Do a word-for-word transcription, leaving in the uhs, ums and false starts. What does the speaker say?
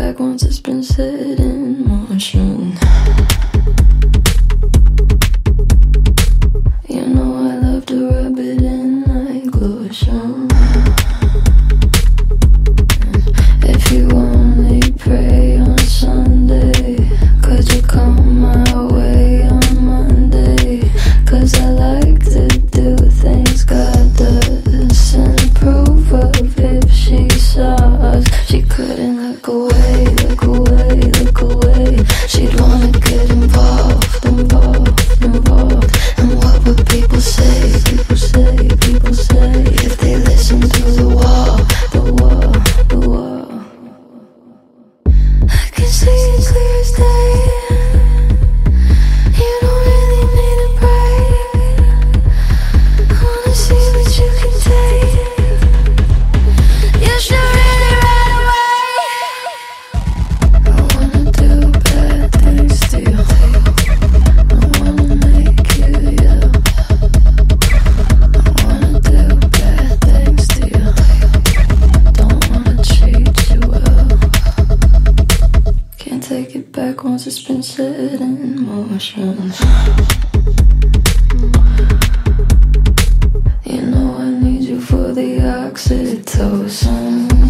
back once it's been set in motion. You know I love to rub it in like lotion. If you only pray on Sunday, could you come my way on Monday? Cause I like to do things God does and approve of if she saw us. She couldn't look away, look away, look away. She'd wanna get involved, involved, involved. And what would people say, people say, people say if they listen to the wall, the wall, the wall? I can see it clear as day. You don't really need a break. I wanna see what you can take. You should read it right away. I wanna do bad things to you. I wanna make you yell. I wanna do bad things to you. Don't wanna treat you well. Can't take it back once it's been set in motion. You know I need you for the oxytocin.